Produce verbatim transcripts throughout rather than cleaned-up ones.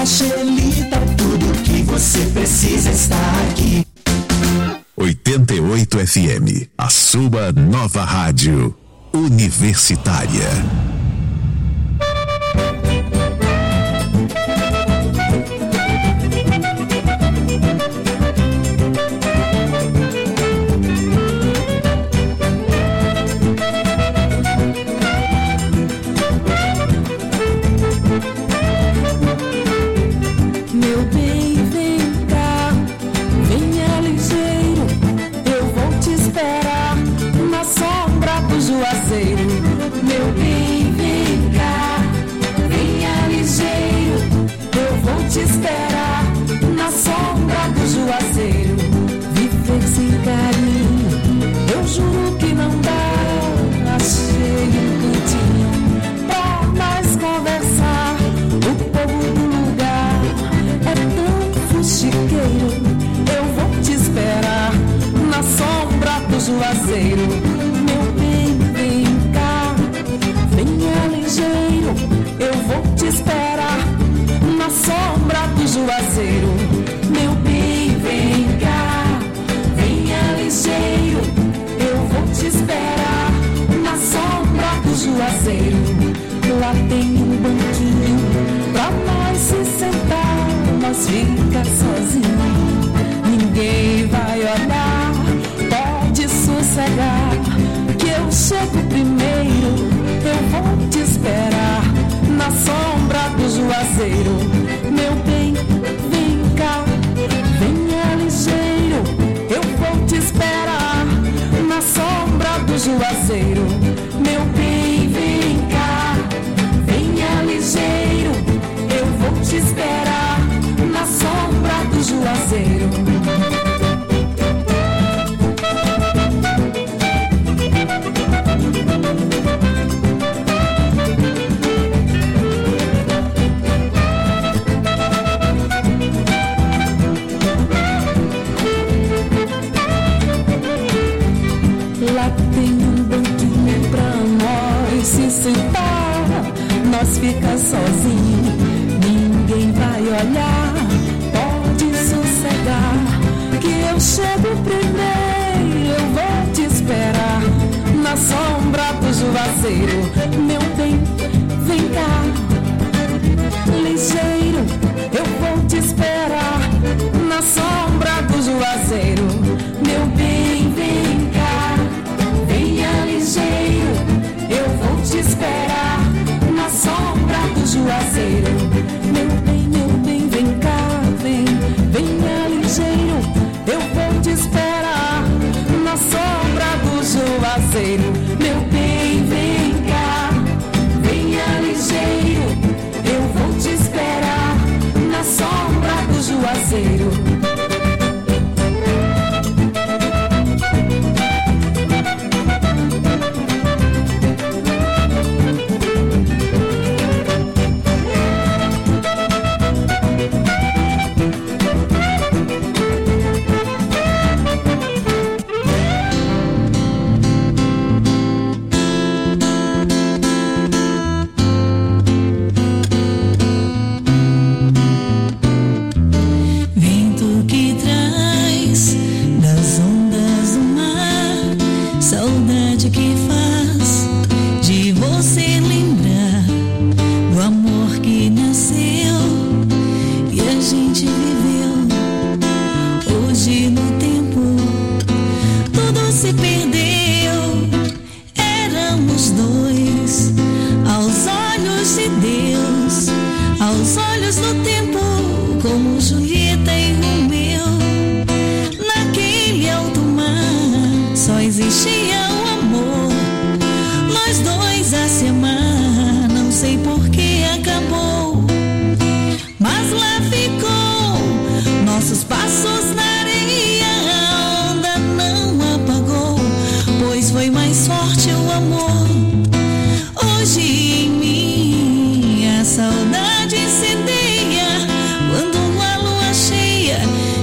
Xelita, tudo que você precisa está aqui. oitenta e oito F M, a sua nova rádio universitária. Juazeiro, meu bem, vem cá, venha ligeiro, eu vou te esperar na sombra do Juazeiro. Meu bem, vem cá, venha ligeiro, eu vou te esperar na sombra do Juazeiro. Lá tem um banquinho pra nós se sentar, nós fica sozinho, ninguém vai olhar. Pode sossegar, que eu chego primeiro, eu vou te esperar na sombra do Juazeiro. Meu bem, vem cá, venha ligeiro, eu vou te esperar na sombra do Juazeiro. Meu bem, vem cá, venha ligeiro, eu vou te esperar na sombra do Juazeiro. Nós fica sozinho, ninguém vai olhar. Pode sossegar, que eu chego primeiro, eu vou te esperar na sombra do Juazeiro. Meu bem, vem cá, ligeiro, eu vou te esperar na sombra do Juazeiro. Meu bem, vem cá, venha ligeiro, eu vou te esperar na sombra do Juazeiro. Meu bem, meu bem, vem cá, vem, venha ligeiro, eu vou te esperar na sombra do Juazeiro. Meu bem, vem cá, venha ligeiro, eu vou te esperar na sombra do Juazeiro. Saudade incendeia quando a lua cheia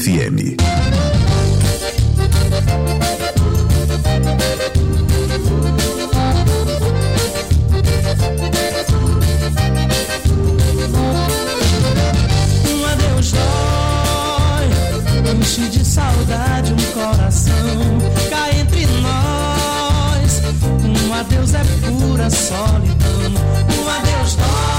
F M. Um adeus dói, enche de saudade um coração, cá entre nós. Um adeus é pura solidão. Um adeus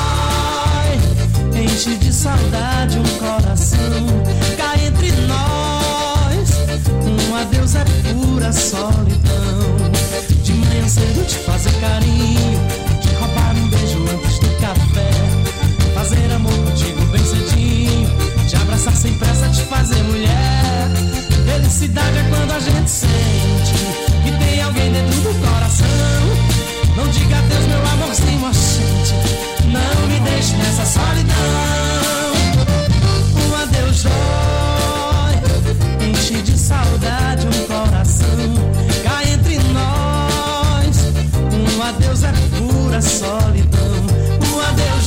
dói, enche de saudade um coração, cá entre nós. Um adeus é pura solidão. De manhã cedo te fazer carinho, te roubar um beijo antes do café, fazer amor contigo bem cedinho, te abraçar sem pressa, te fazer mulher. Felicidade é quando a gente sente que tem alguém dentro do coração. Não diga adeus, meu amorzinho, oxente, não me deixe nessa solidão. Um adeus dói, enche de saudade um coração, cá entre nós. Um adeus é pura solidão. Um adeus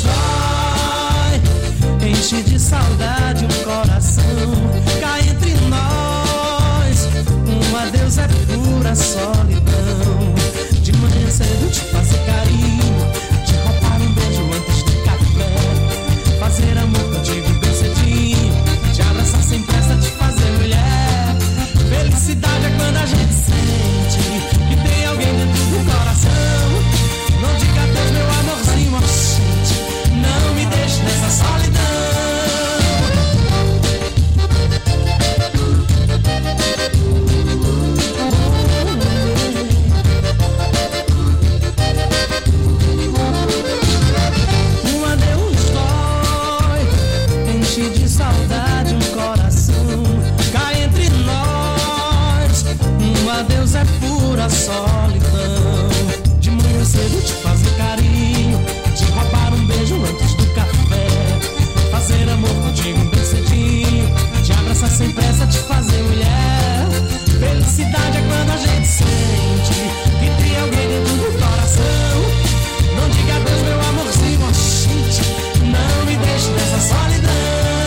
dói, enche de saudade um coração, cá entre nós. Um adeus é pura solidão. De manhã cedo te fazer carinho, te roubar um beijo antes do café, fazer amor contigo bem cedinho, te abraçar sem pressa, te fazer mulher. Felicidade é quando a gente sente que tem alguém dentro do coração. Não diga adeus, meu amorzinho, oxente, não me deixe nessa solidão. De saudade um coração, cá entre nós. Um adeus é pura solidão. De manhã cedo te fazer carinho, te roubar um beijo antes do café, fazer amor contigo bem cedinho, te abraçar sem pressa, te fazer mulher. Felicidade é quando a gente sente que tem alguém dentro do coração. Não diga adeus, meu amorzinho, oxente, não me deixe nessa solidão.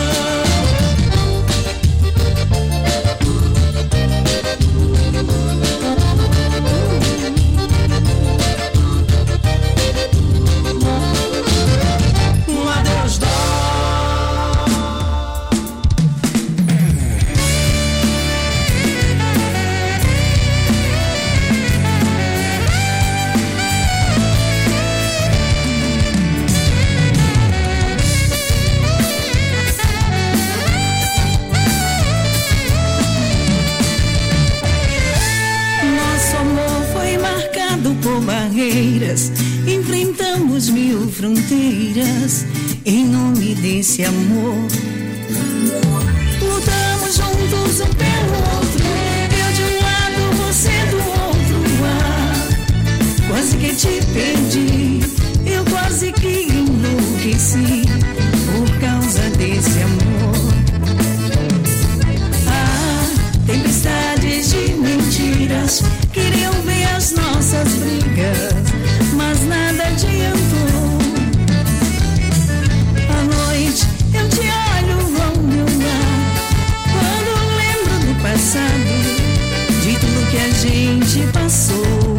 Enfrentamos mil fronteiras em nome desse amor. Lutamos juntos um pelo outro, eu de um lado, você do outro. Ah, quase que te perdi, eu quase que enlouqueci por causa desse amor. Ah, tempestades de mentiras queriam ver as nossas brigas, mas nada adiantou. À noite eu te olho ao meu lado, quando lembro do passado, de tudo que a gente passou.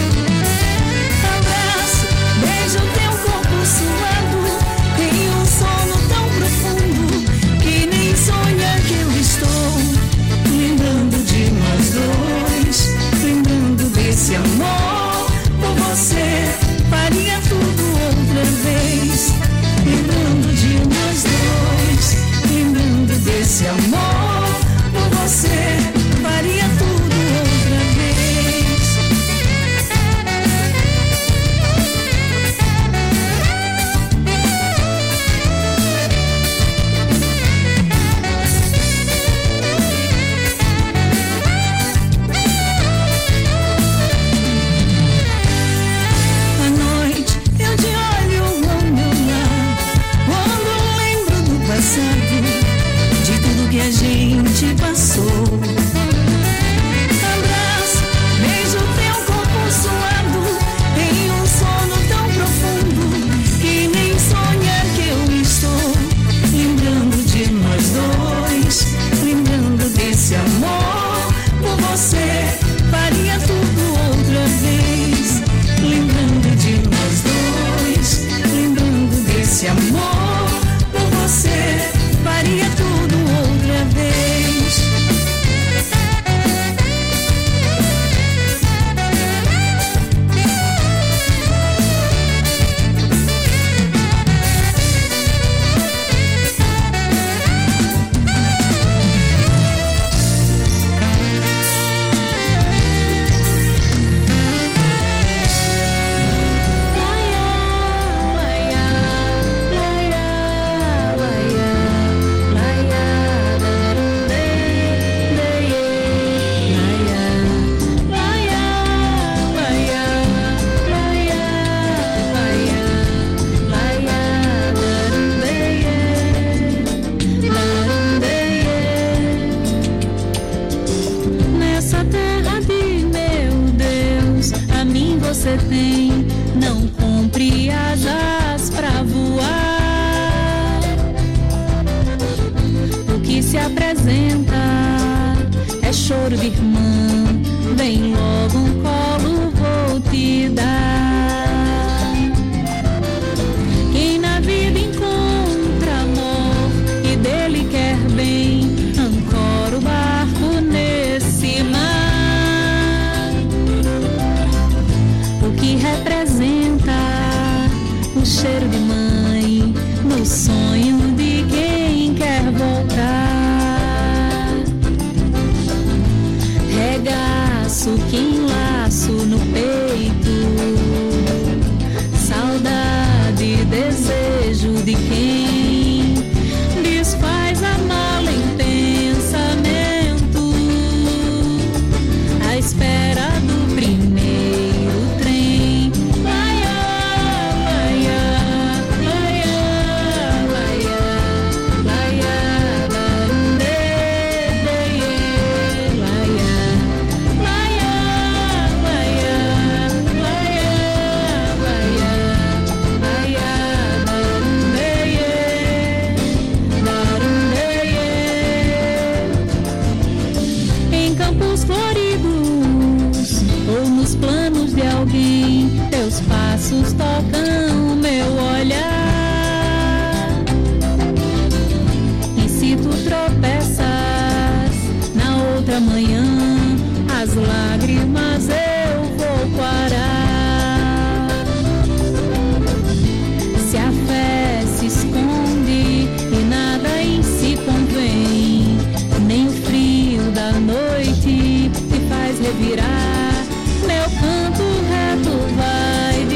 Abraço, beijo teu corpo suado, tem um sono tão profundo que nem sonha que eu estou lembrando de nós dois, lembrando desse amor. Por você faria tudo outra vez, lembrando de nós dois, lembrando desse amor. Por você faria tudo outra vez. você tem, não compre asas pra voar. O que se apresenta é choro de irmã, vem logo um colo, vou te dar. Quem na vida encontra amor e dele quer bem, ancora o barco nesse mar. O que representa o cheiro de mãe no sonho de quem quer voltar. Regaço que enlaço no peito, saudade, desejo de quem desfaz a mala em pensamento, à espera do primeiro trem. Laia, laia, laia, laia, laia, darunde, laia, laia, laia, laia, laia, laia, darunde, darunde. Em campos floridos ou nos planos de alguém, teus passos tocam meu olhar. E se tu tropeças na outra manhã, as lágrimas eu vou parar. Se a fé se esconde e nada em si convém, nem o frio da noite te faz revirar, meu canto reto vai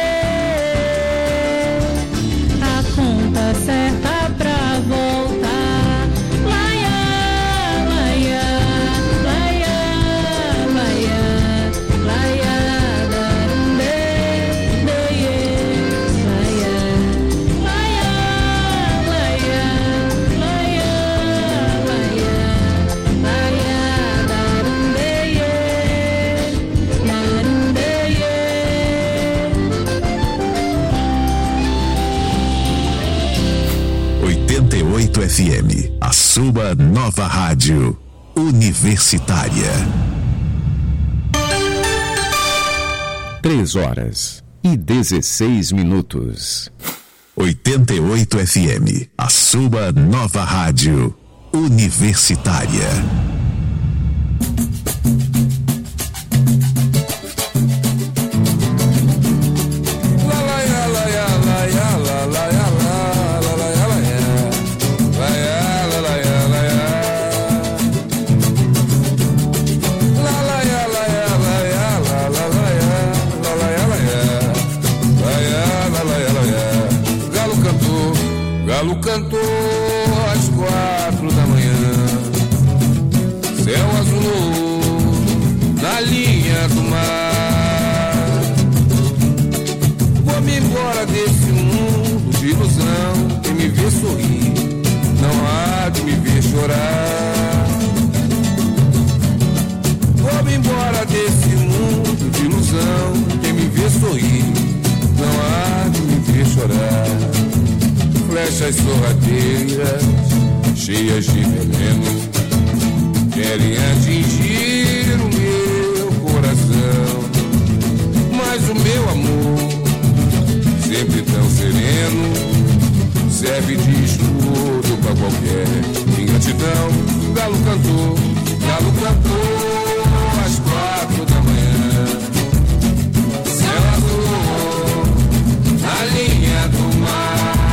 dizer a conta certa pra voltar. Laia, laia, laia, laia, laia, darunde, laia, laia, laia, laia, laia, laia, laia, darunde, darunde. oitenta e oito F M, a sua nova rádio universitária. Três horas e dezesseis minutos. oitenta e oito F M, a sua nova rádio universitária. Galo cantou às quatro da manhã, céu azulou na linha do mar. Vou-me embora desse mundo de ilusão, quem me vê sorrir não há de me ver chorar. Vou-me embora desse mundo de ilusão, quem me vê sorrir não há de me ver chorar. Flechas sorrateiras, cheias de veneno, querem atingir o meu coração. Mas o meu amor, sempre tão sereno, serve de escudo pra qualquer ingratidão. Galo cantou, galo cantou às quatro da manhã, céu azul na linha do mar.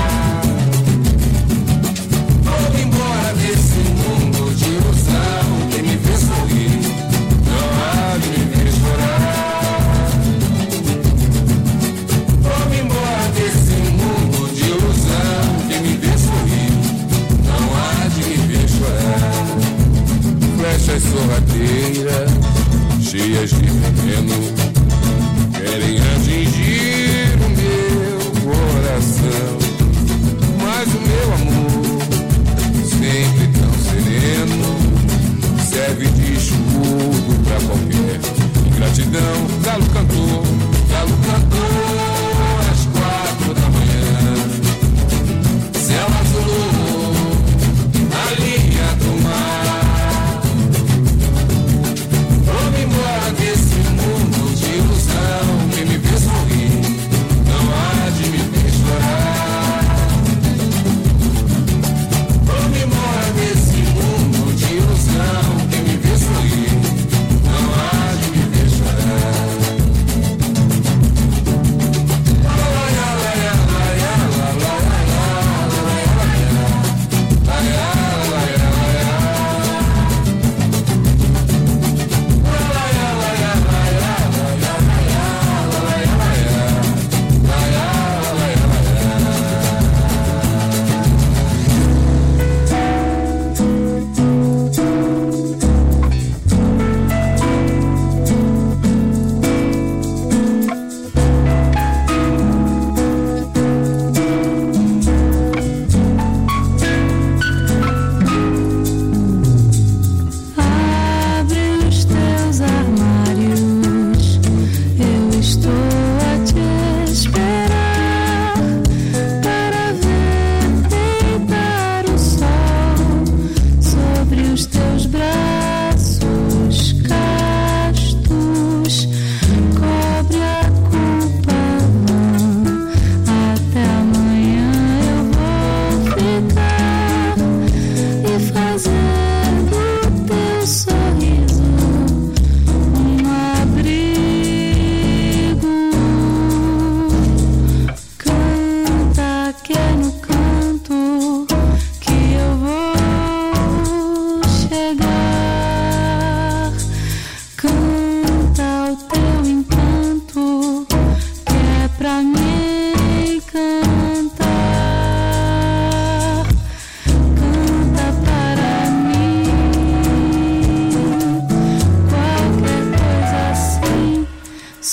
Flechas sorrateiras, cheias de veneno, querem atingir o meu coração. Mas o meu amor, sempre tão sereno, serve de escudo pra qualquer ingratidão. Galo cantou,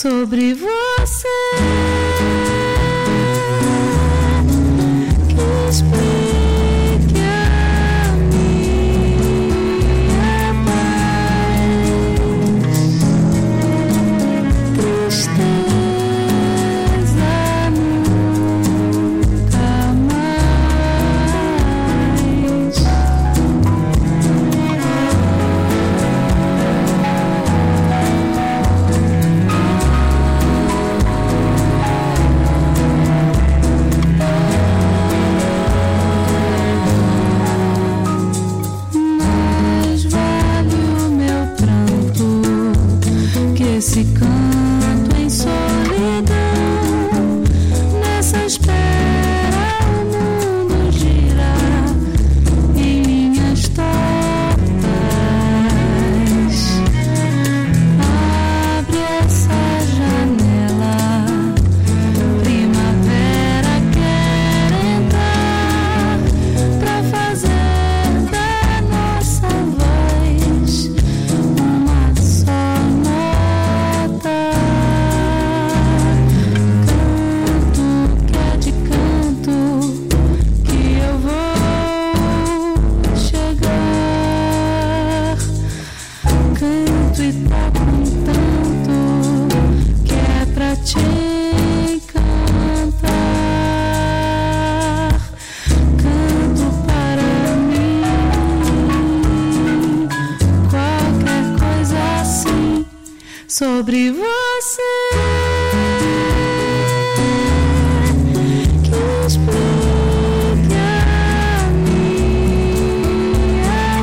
sobre você que explique a minha paz, tristeza nunca mais. Esse canto em solidão, nessa espera o mundo gira em linhas tortas. Abre essa janela, primavera quer entrar pra fazer da nossa voz uma só nota. Canto que é de canto que eu vou chegar. Canto e tá com tanto que é pra te encantar. Canto para mim, qualquer coisa assim sobre você que explique a minha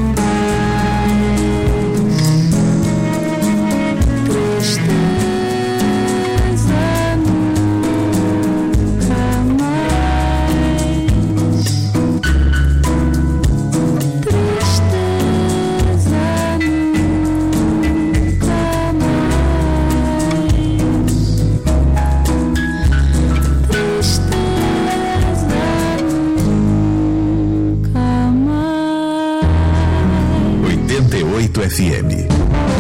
paz, tristeza nunca mais, tristeza nunca mais. oitenta e oito F M.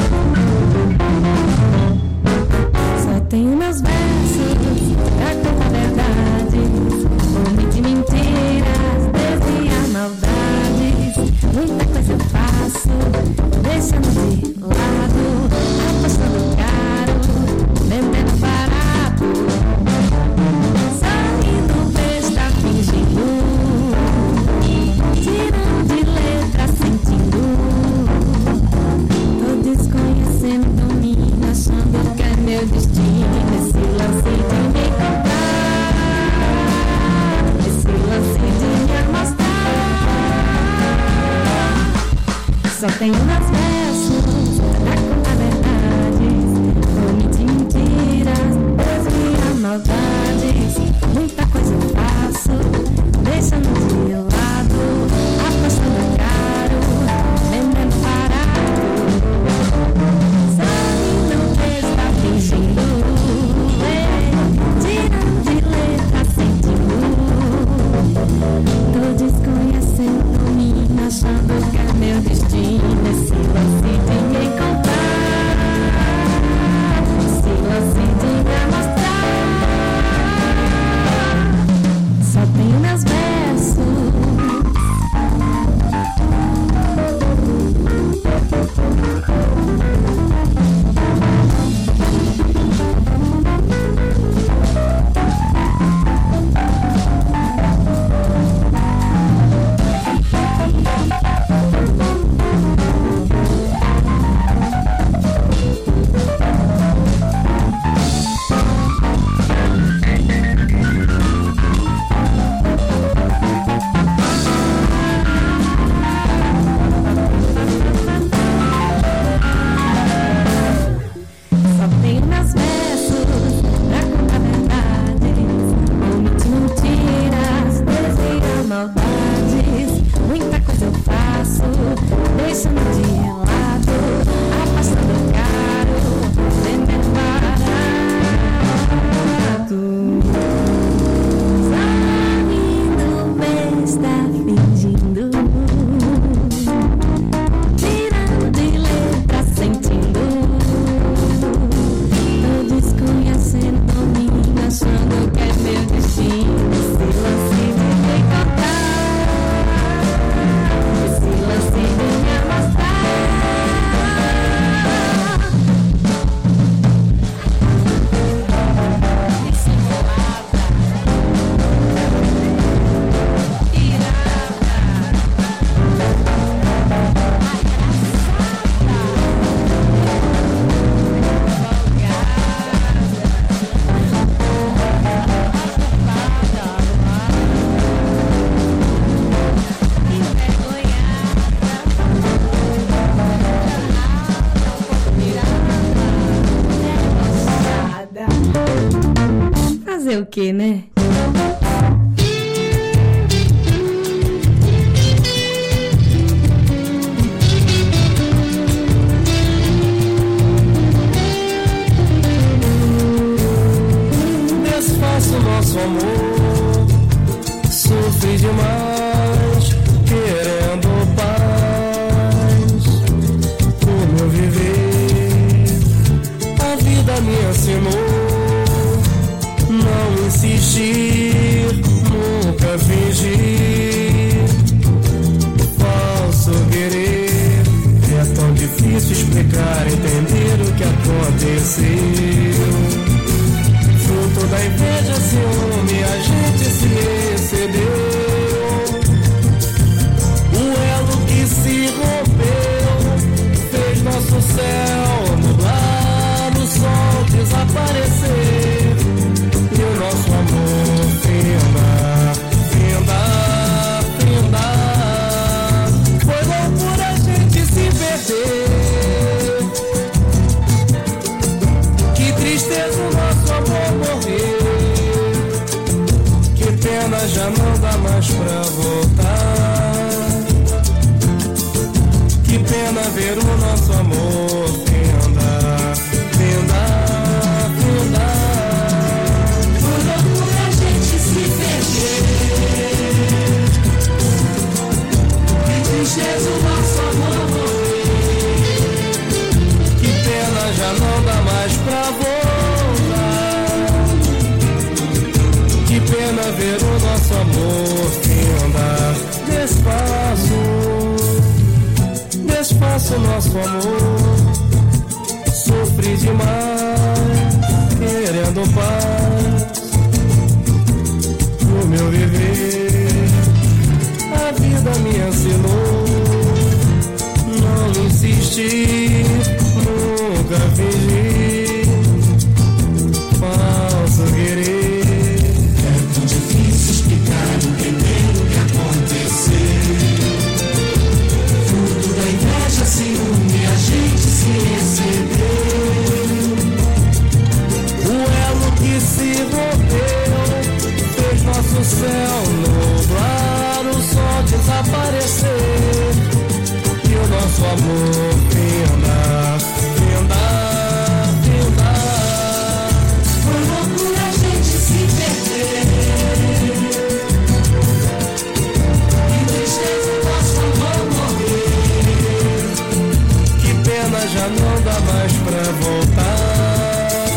Só tenho meus versos pra contar verdades, omite mentiras, desviar maldades. Muita coisa eu faço, deixando de lado, apostando caro, vendendo barato. Sorrindo, besta, fingindo, tirando de letra, sentindo. Tô desconhecendo mim, achando que é meu destino. Esse lance de me encontrar, esse lance de me amostrar. Só tenho meus versos pra contar verdades, omite mentiras, desviar maldades. Muita coisa eu faço, deixando de lado, apostando caro, vendendo barato. Sorrindo, besta, fingindo, tirando de letra, sentindo. Tô desconhecendo mim, achando que é meu destino. Esse Fazer o quê, né? Desfaço nosso amor, sofri demais, querendo paz. O meu viver, a vida me ensinou não insistir, nunca fingir. Falso querer, é tão difícil explicar, entender o que aconteceu. Fruto da inveja, ciúme, a gente se excedeu. O elo que se rompeu fez nosso céu nublar, o sol desaparecer e o nosso amor findar, findar, findar. Foi loucura a gente se perder. Que tristeza o nosso amor morrer. Que pena, já não dá mais pra voltar. Que pena ver o nosso amor findar, findar, findar. Foi loucura a gente se perder. Que tristeza o nosso amor morrer. Que pena, já não dá mais pra voltar. Que pena ver o nosso amor findar. Despaço, despaço nosso amor. Sofri demais, querendo paz. No meu viver, a vida me ensinou não insistir, nunca fingir. Falso querer, é tão difícil explicar, entender o que aconteceu. Fruto da inveja, ciúme, a gente se excedeu. O elo que se rompeu fez nosso céu nublar, o sol desaparecer e o nosso amor findar, findar, findar. Foi loucura a gente se perder. Que tristeza o nosso amor morrer. Que pena, já não dá mais pra voltar.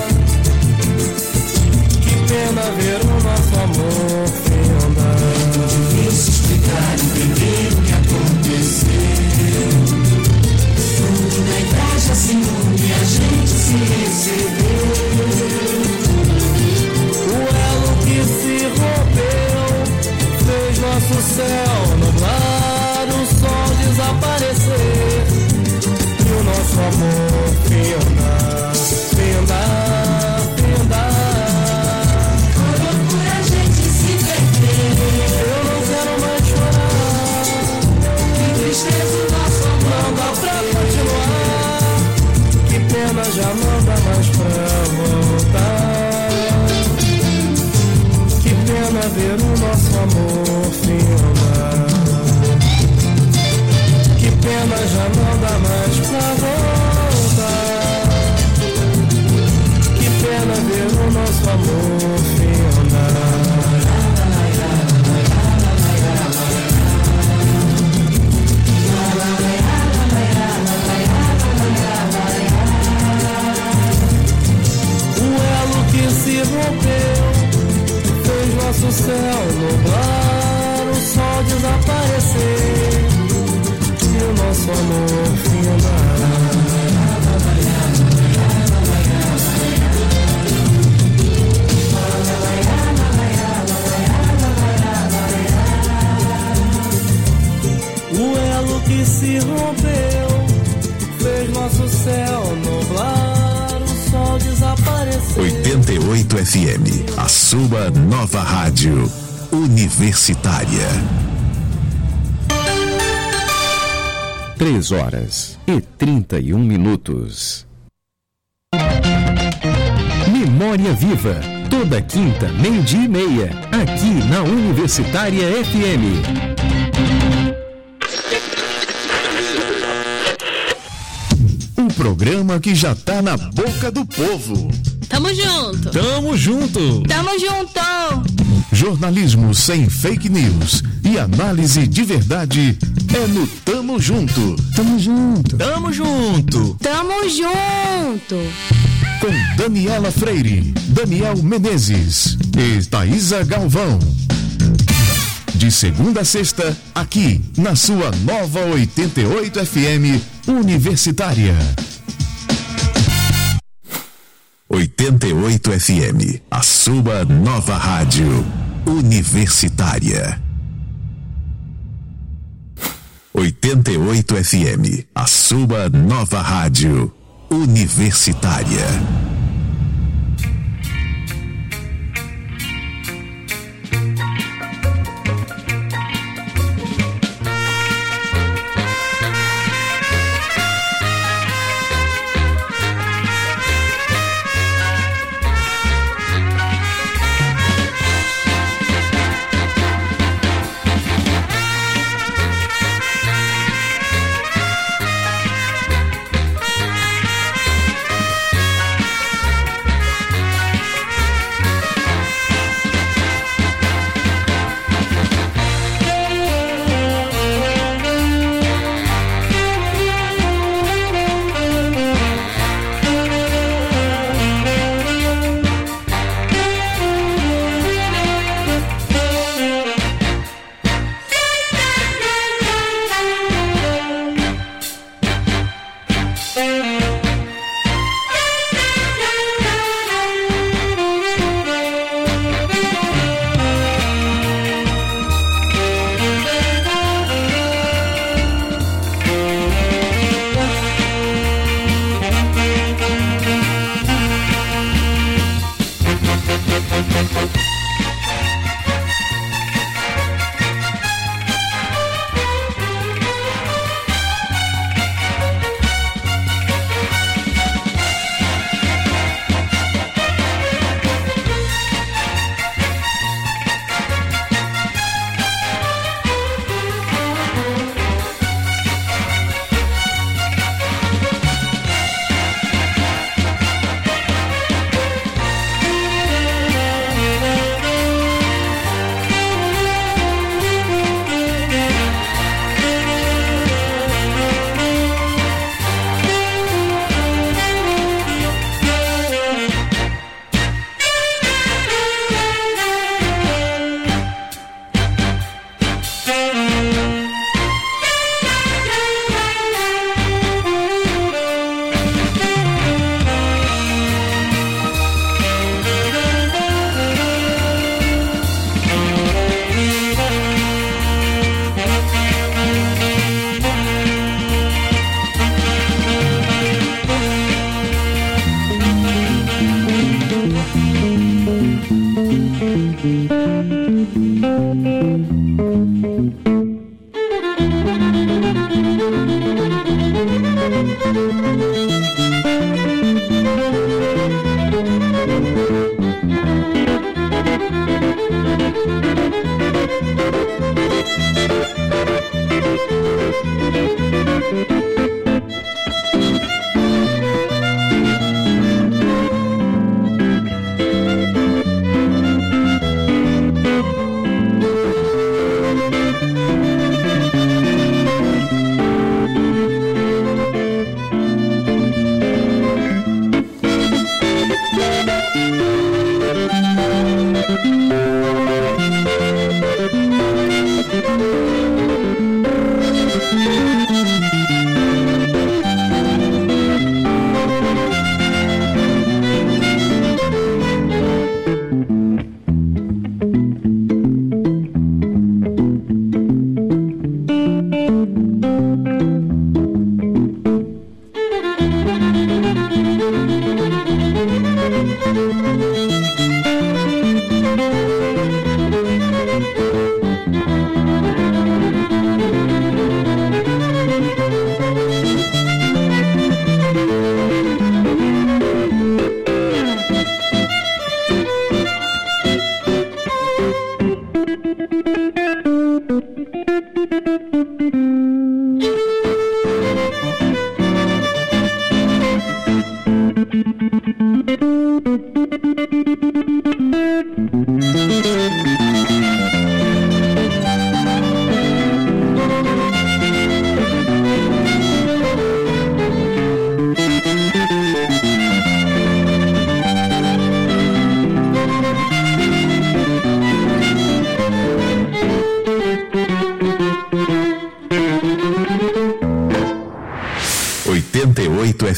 Que pena ver o nosso amor findar. É difícil explicar, entender o que aconteceu. Fruto da inveja, ciúme, a gente se excedeu. O elo que se rompeu fez nosso céu nublar, o sol desaparecer e o nosso amor findar, findar, findar. Foi loucura a gente se perder. Eu não quero mais chorar. Que tristeza o nosso amor Não dá pra continuar. Que pena, já não dá mais pra voltar. Que pena ver o nosso amor findar. Que pena, já não dá mais pra voltar. Que pena ver o nosso amor findar. O elo que se rompeu fez nosso céu nublar, o sol desaparecer e o nosso amor findar. O elo que se rompeu fez nosso céu nublar, o sol desaparecer. oitenta e oito F M, a sua nova rádio universitária. Três horas e trinta e um minutos. Memória Viva, Toda quinta, meio-dia e meia, aqui na Universitária F M. O programa que já tá na boca do povo. Tamo junto. Tamo junto. Tamo junto. Jornalismo sem fake news e análise de verdade é no Tamo Junto. Tamo junto. Tamo junto. Tamo junto. Com Daniela Freire, Daniel Menezes e Thaisa Galvão. De segunda a sexta, aqui na sua nova oitenta e oito F M Universitária. oitenta e oito F M, a sua nova rádio universitária. oitenta e oito F M, a sua nova rádio universitária.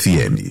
F M.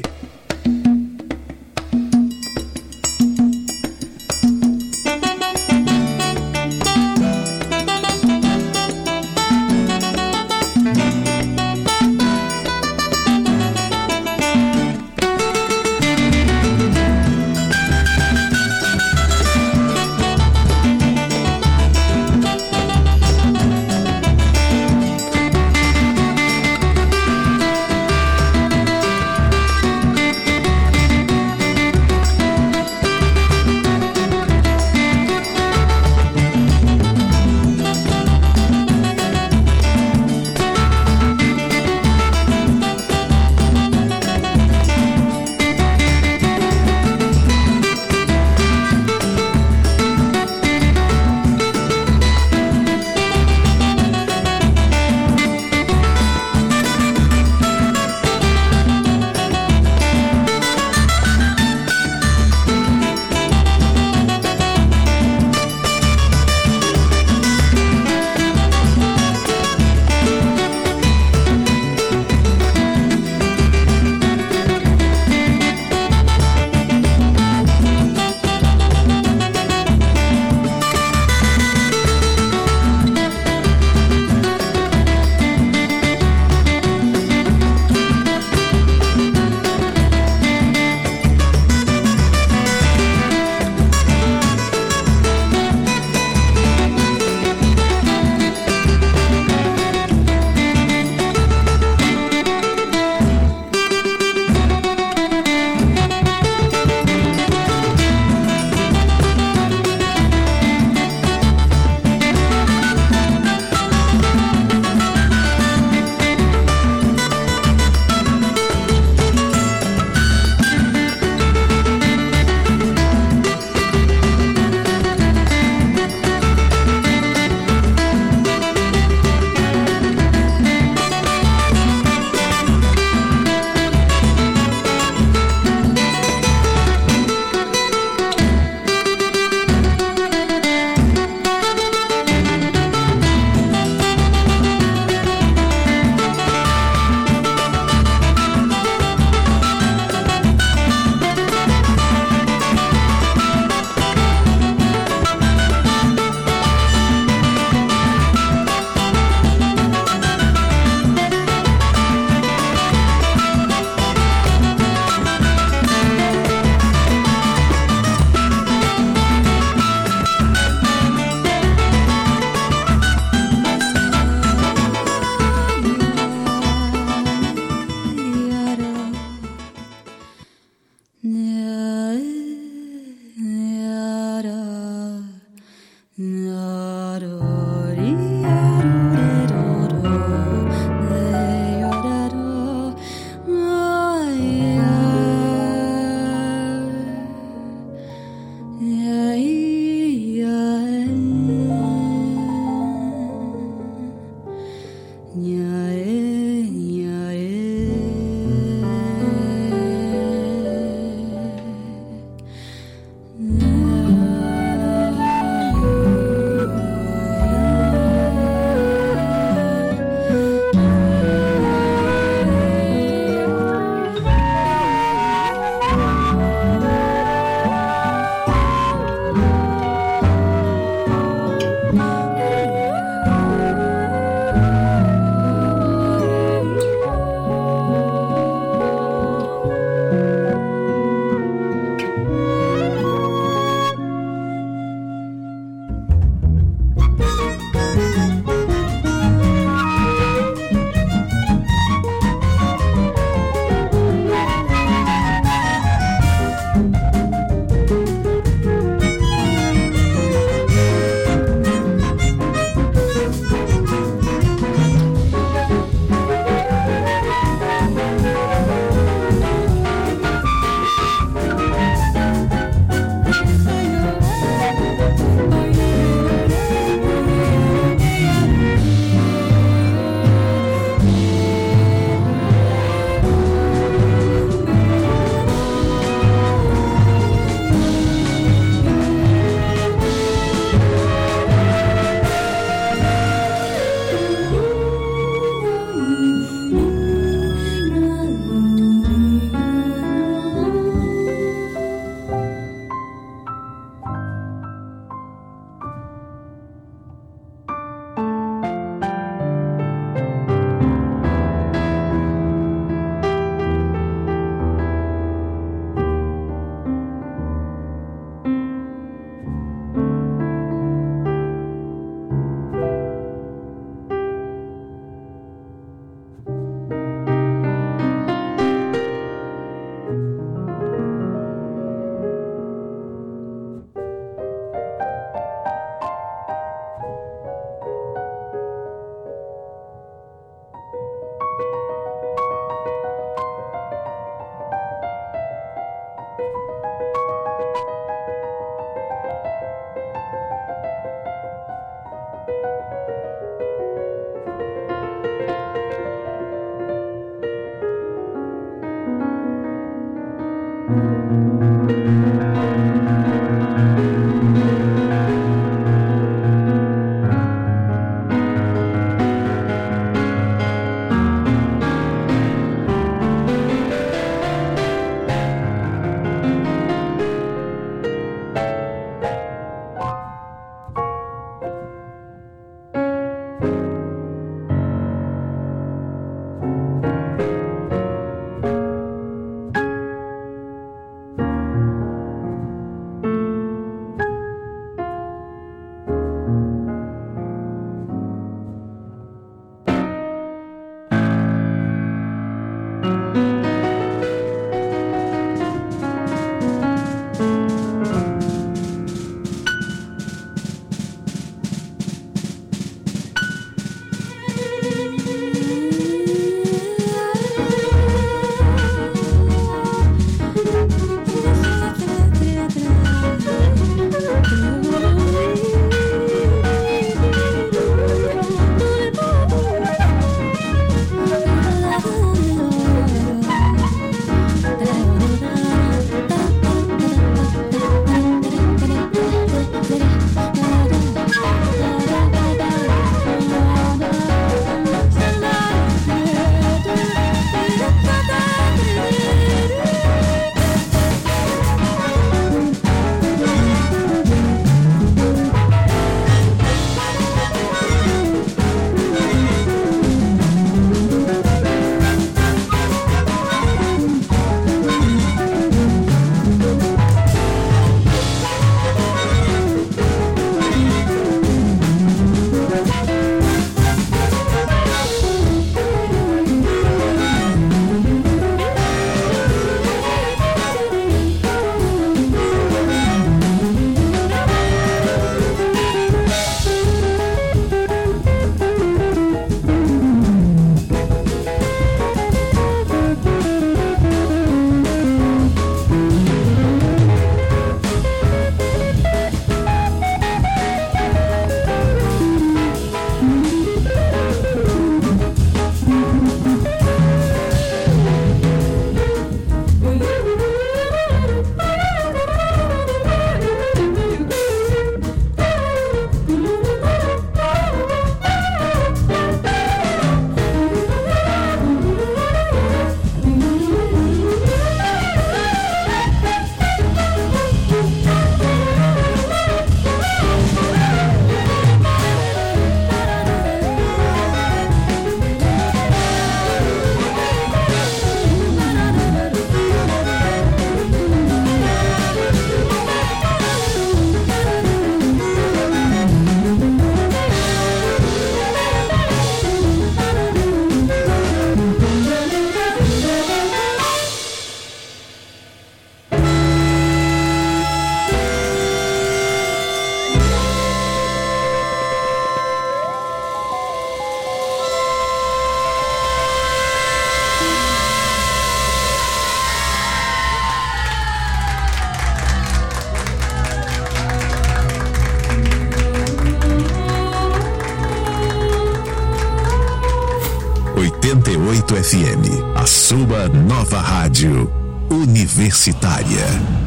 oitenta e oito F M, a sua nova rádio universitária.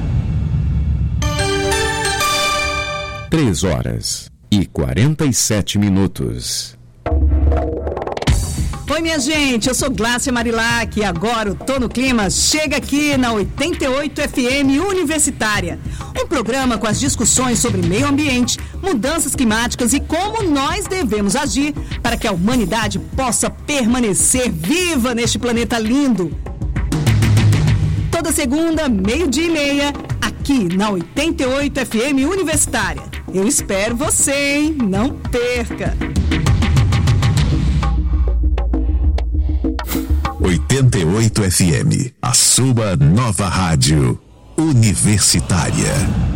Três horas e quarenta e sete minutos. Oi, minha gente, eu sou Glácia Marilac e agora o Tô no Clima chega aqui na oitenta e oito F M Universitária. Um programa com as discussões sobre meio ambiente, mudanças climáticas e como nós devemos agir para que a humanidade possa permanecer viva neste planeta lindo. Toda segunda, meio-dia e meia, aqui na oitenta e oito F M Universitária. Eu espero você, hein? Não perca! oitenta e oito F M, a sua nova rádio universitária.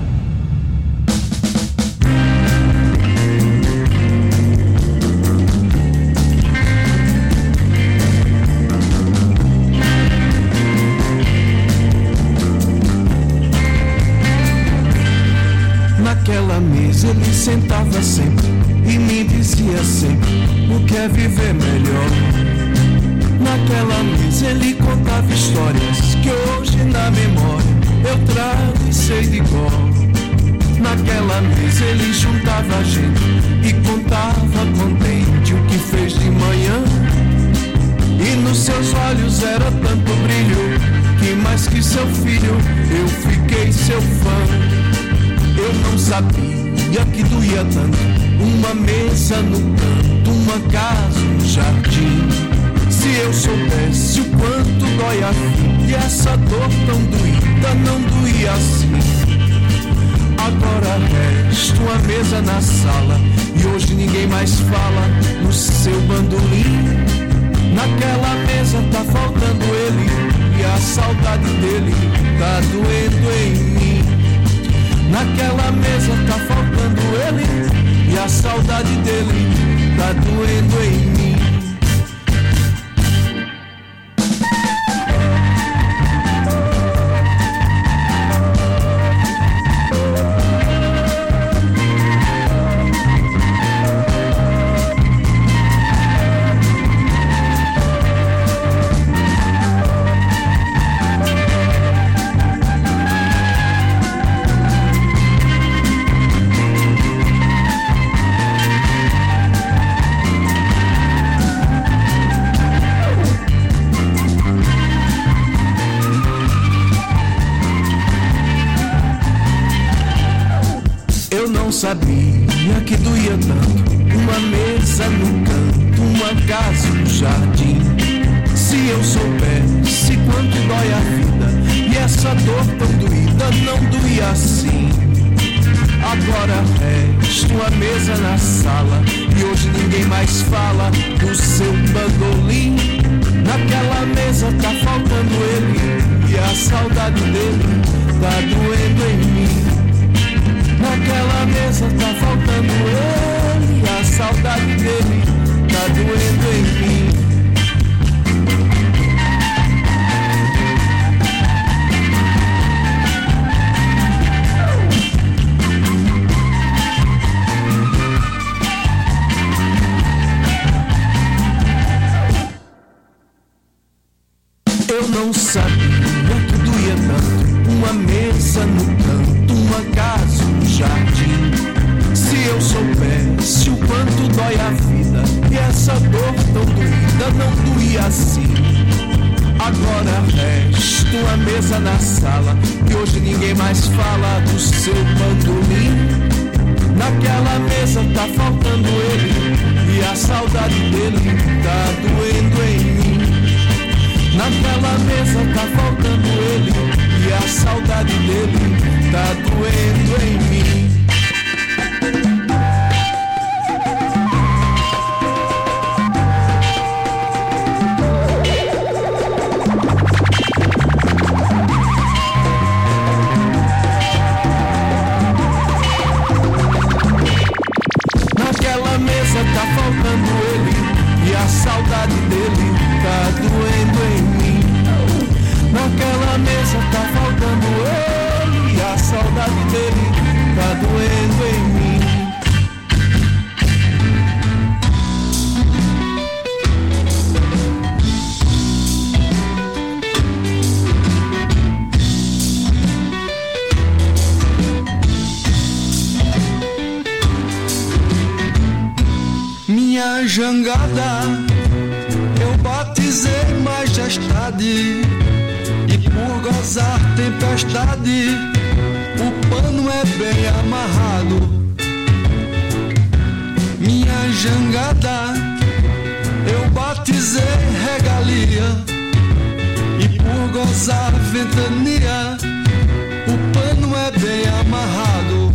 Naquela mesa ele sentava sempre e me dizia sempre o que é viver melhor. Naquela mesa ele contava histórias que hoje na memória na mesa ele juntava a gente e contava contente o que fez de manhã. E nos seus olhos era tanto brilho que mais que seu filho eu fiquei seu fã. Eu não sabia que doía tanto uma mesa no canto, uma casa, um jardim. Se eu soubesse o quanto dói a vida e essa dor tão doída não doía assim. Agora resta uma mesa na sala e hoje ninguém mais fala no seu bandolim. Naquela mesa tá faltando ele e a saudade dele tá doendo em mim. Naquela mesa tá faltando ele e a saudade dele tá doendo em mim. Sabia que doía tanto uma mesa no canto, uma casa, um jardim. Se eu soubesse quanto dói a vida e essa dor tão doída não doía assim. Agora resta uma mesa na sala e hoje ninguém mais fala do seu bandolim. Naquela mesa tá faltando ele e a saudade dele tá doendo em mim. Naquela mesa tá faltando ele e a saudade dele tá doendo em mim. Eu não sabia que doía tanto uma mesa no canto, uma casa, um jardim. Se eu soubesse o quanto dói a vida e essa dor tão doída não doía assim. Agora resta uma mesa na sala e hoje ninguém mais fala do seu bandolim. Naquela mesa tá faltando ele e a saudade dele tá doendo em mim. Naquela mesa tá faltando ele e a saudade dele tá doendo em mim. Naquela mesa tá faltando ele e a saudade dele tá doendo em mim. Naquela mesa tá faltando ele e a saudade dele tá doendo em mim. Minha jangada eu batizei majestade, e por gozar tempestade o pano é bem amarrado. Minha jangada eu batizei regalia, e por gozar ventania o pano é bem amarrado.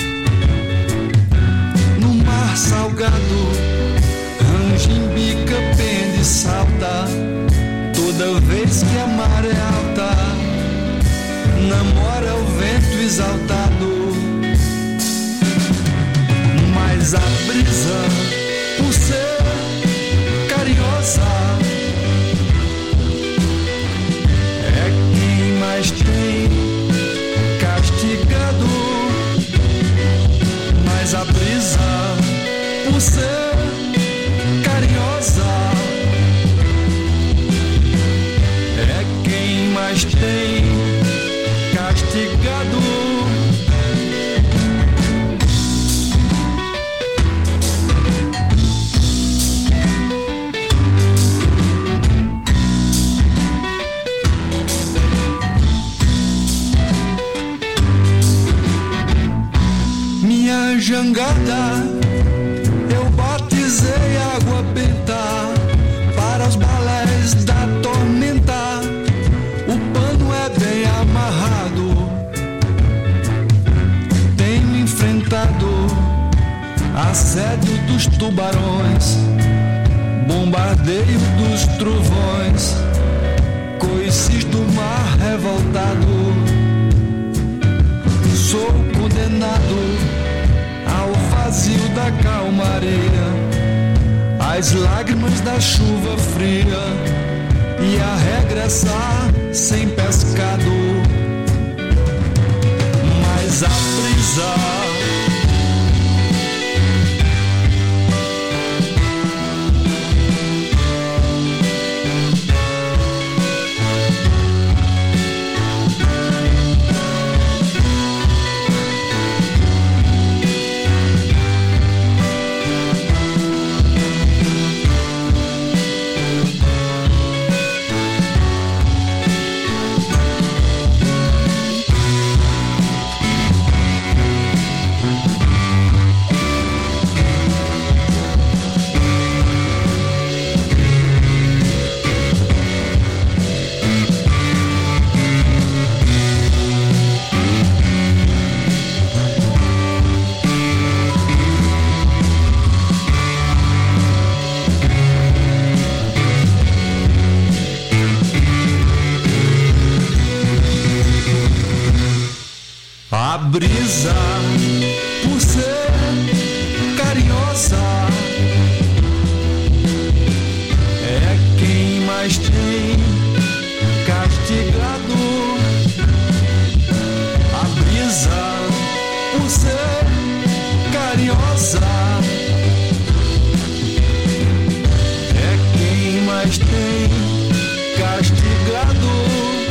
No mar salgado Anjimbica pende e salta, toda vez que a maré alta namora o vento exaltado. Mas a brisa, por ser carinhosa, é quem mais tem castigado. Mas a brisa, por ser carinhosa, é quem mais tem castigado. jangada, eu batizei água benta para os balés da tormenta. O pano é bem amarrado, tenho enfrentado assédio dos tubarões, bombardeio dos trovões, coices do mar revoltado. Sou condenado ao vazio da calmaria, às lágrimas da chuva fria e a regressar sem pescado. Mas a brisa a brisa, por ser carinhosa, é quem mais tem castigado. A brisa, por ser carinhosa, é quem mais tem castigado.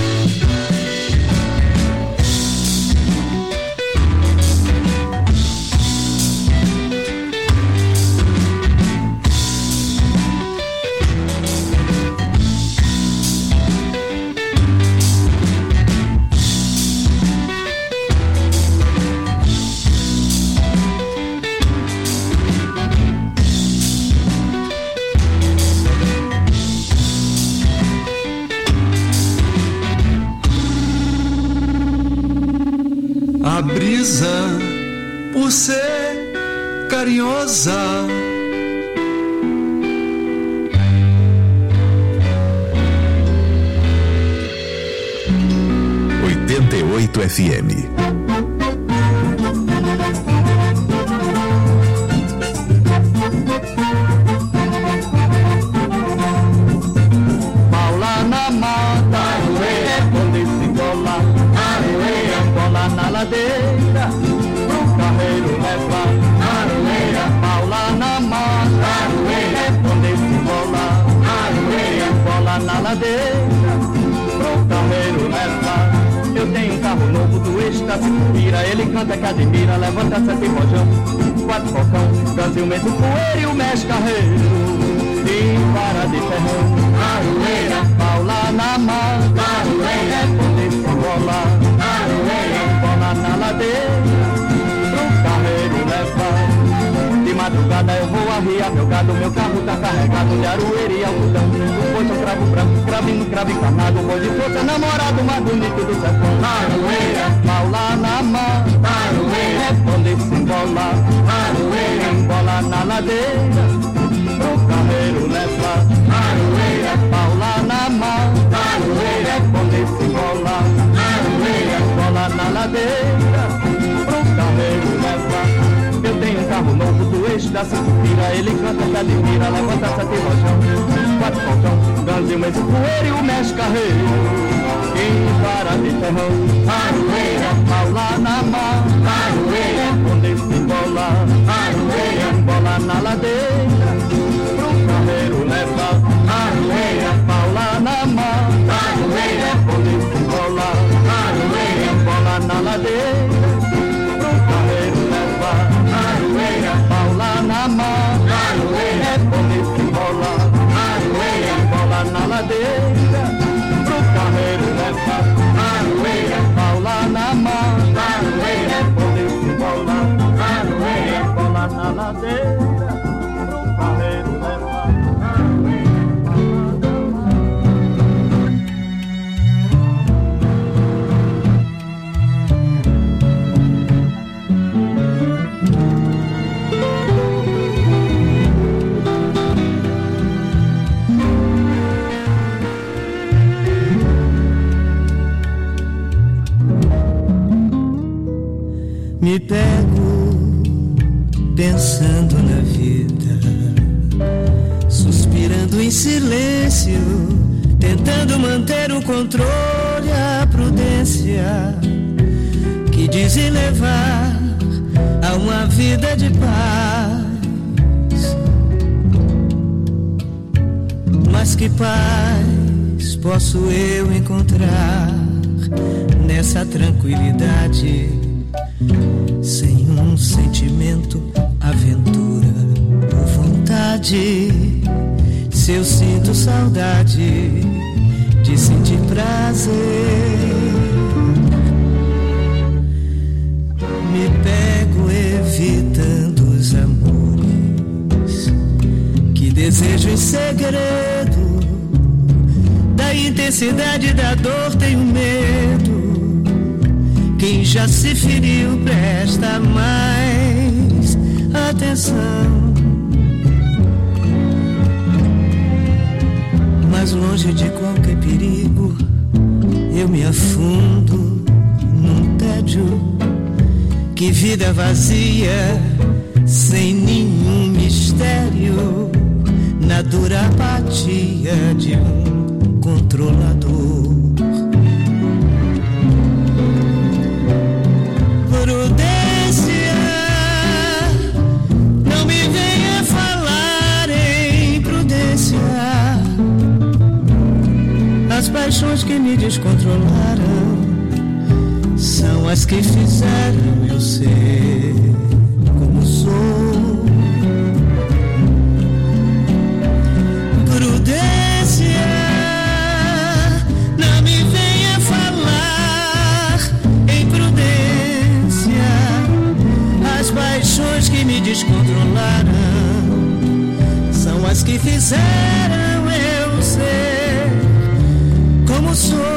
A brisa, por ser carinhosa, oitenta e oito F M. Paula na mata, aroeira, quando se cola, aroeira, cola na ladeira, pro carreiro levar, aroeira, Paula na mata, aroeira, quando se cola, aroeira, cola na ladeira, pro carreiro levar. Eu tenho um carro novo do Estácio Vira, ele canta que admira, levanta sete rojão, quatro focão, Brasilmente poeira e o mexe carreiro, e para de ferrão, aroeira, Paula na mata, aroeira, poder se rolar, aroeira, bola na ladeira, pro carreiro levar. De madrugada eu vou arriar meu gado, meu carro tá carregado de aroeira e algodão. Depois um cravo branco, cravinho, cravo encarnado, boi de força, namorado mais bonito do sertão. Aroeira, Paula na mata, aroeira, poder se embolar, aroeira, bola na ladeira, pro carreiro levar, aroeira, Paula na mata, aroeira, poder se embolar, aroeira, bola na ladeira, pro carreiro levar. Eu tenho um carro novo do eixo da Cintura, ele canta que admira, levanta sete rojão, quatro falcão, ganzinho, mas o poeira e o mexe carreiro, e para de ferrão, aroeira, Paula na mata, aroeira, poder se embolar, aroeira, bola na ladeira, pro carreiro levar, aroeira, Paula na mata, aroeira, poder se embolar, aroeira, bola na ladeira, pro carreiro levar, aroeira, Paula na mata, aroeira, poder se embolar, aroeira, bola na ladeira, pro carreiro levar, aroeira, Paula na mata, aroeira, poder se embolar, aroeira. ladeira, pro carreiro levar aroeira. Me pego pensando na vida, suspirando em silêncio, tentando manter o controle, a prudência que dizem levar a uma vida de paz. Mas que paz posso eu encontrar nessa tranquilidade? Sem um sentimento, aventura ou vontade. Se eu sinto saudade de sentir prazer, me pego evitando os amores que desejo em segredo. Da intensidade da dor tenho medo. Quem já se feriu presta mais atenção. Mas longe de qualquer perigo, eu me afundo num tédio. Que vida vazia, sem nenhum mistério, na dura apatia de um controlador. Prudência, não me venha falar em prudência. As paixões que me descontrolaram são as que fizeram eu ser como sou. Prudência, não me venha falar em prudência. As paixões que me descontrolaram são as que fizeram eu ser como sou.